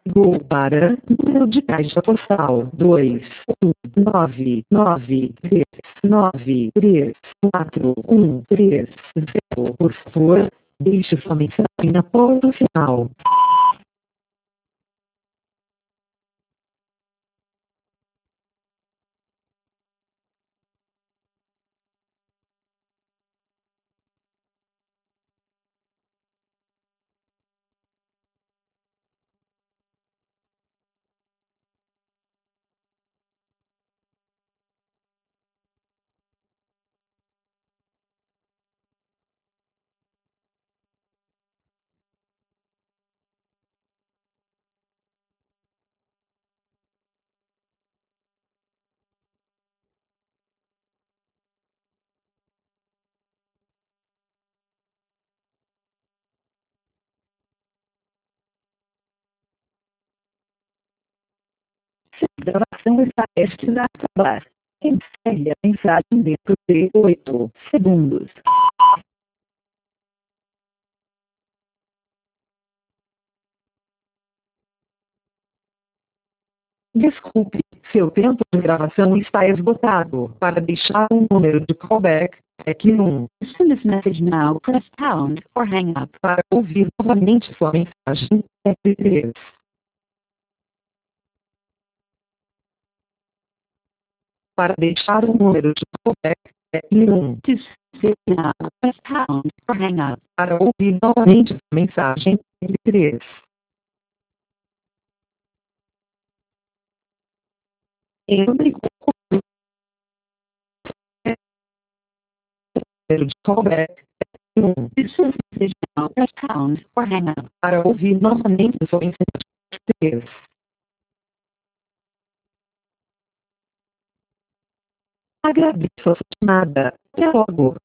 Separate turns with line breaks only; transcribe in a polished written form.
Ligou para número de caixa postal 219939413. Por favor, deixe sua mensagem após o sinal. A gravação está prestes a acabar. Encerre a mensagem dentro de 8 segundos. Desculpe, seu tempo de gravação está esgotado. Para deixar um número de callback, teque 1.
To send this message now, press pound or hang up.
Para ouvir novamente sua mensagem, teque 3. Para deixar um número de callback, teque 1.
To send it now, press pound or hang up.
Para ouvir novamente sua mensagem, teque 3. Entre com o número de callback, teque 1.
To send this message now, press pound or hang up.
Para ouvir novamente sua mensagem, teque 3. Agradeço a sua chamada. Até logo.